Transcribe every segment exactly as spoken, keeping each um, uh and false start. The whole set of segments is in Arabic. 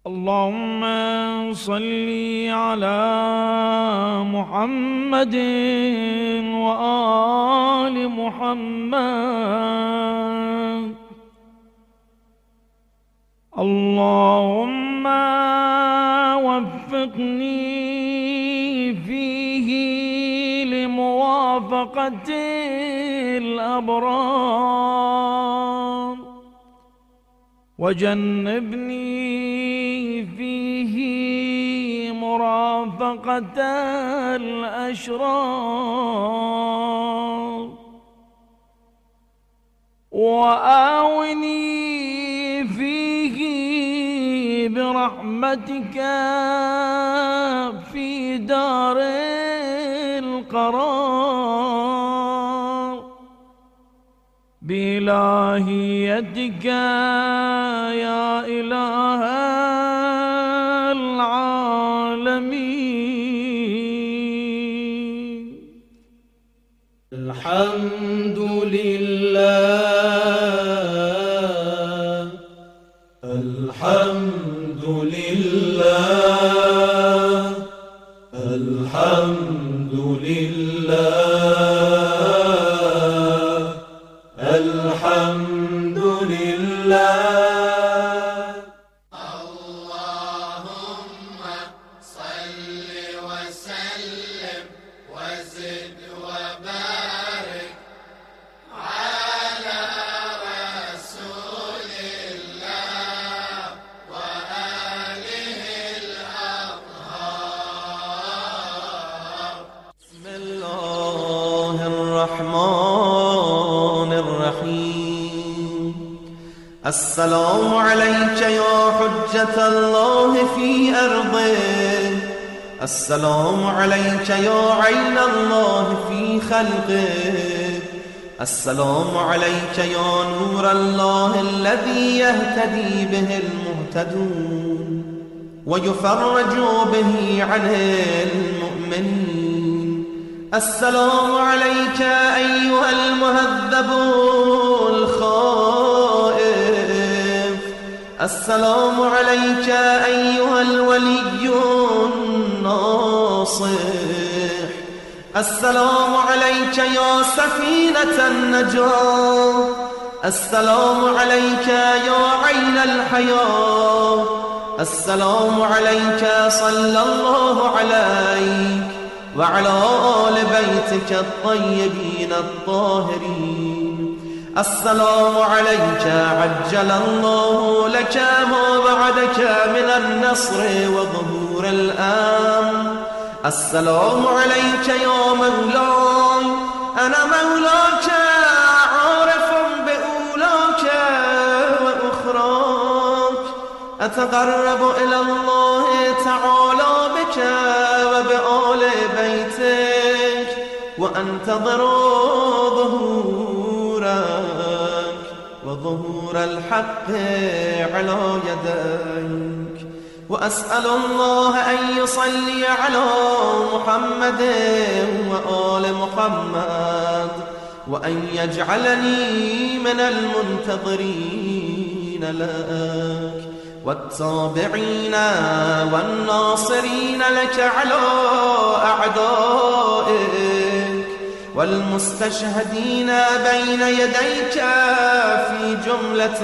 اللهم صل على محمد وآل محمد. اللهم وفقني فيه لموافقة الأبرار، وجنبني فيه مرافقة الأشرار، وآوني فيه برحمتك في دار القرار، بإلهيتك يا إله العالمين. الحمد لله، الحمد لله، الحمد لله، الحمد لله. اللهم صل وسلم وزد وبارك على رسول الله وآله الأطهار. بسم الله الرحمن الرحيم. السلام عليك يا حجة الله في أرضه، السلام عليك يا عين الله في خلقه، السلام عليك يا نور الله الذي يهتدي به المهتدون ويفرج به عن المؤمنين. السلام عليك أيها المهذب الخائف، السلام عليك أيها الولي الناصح، السلام عليك يا سفينة النجاة، السلام عليك يا عين الحياة، السلام عليك صلى الله عليك وعلى آل بيتك الطيبين الطاهرين. السلام عليك عجل الله لك ما بعدك من النصر وظهور الأمن. السلام عليك يا مولاي، أنا مولاك عارف بأولاك وأخراك، أتقرب إلى الله تعالى بك وبآل بيتك، وأنتظر ظهورك وظهور الحق على يديك. وأسأل الله أن يصلي على محمد وآل محمد، وأن يجعلني من المنتظرين لك والتابعين والناصرين لك على أعدائك، والمستشهدين بين يديك في جملة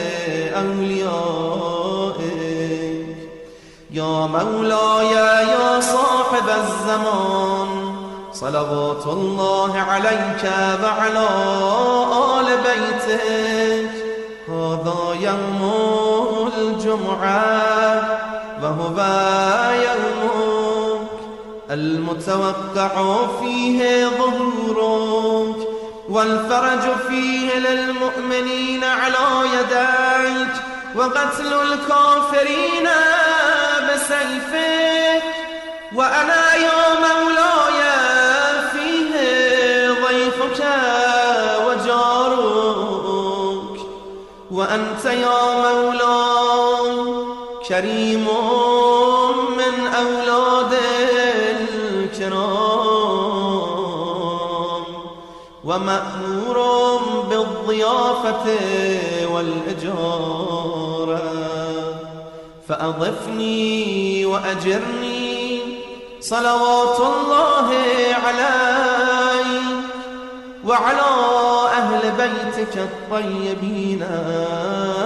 أوليائك. يا مولاي يا صاحب الزمان، صلوات الله عليك وعلى آل بيتك. هذا يوم الجمعة وهو يومك المتوقع فيه ظهورك، والفرج فيه للمؤمنين على يديك، وقتل الكافرين بسيفك. وأنا يا مولاي فيه ضيفك وجارك، وأنت يا مولاي كريم من أولاد الكرام، ومأمور بالضيافة والإجارة، فأضفني وأجرني صلوات الله عليك وعلى أهل بيتك الطيبين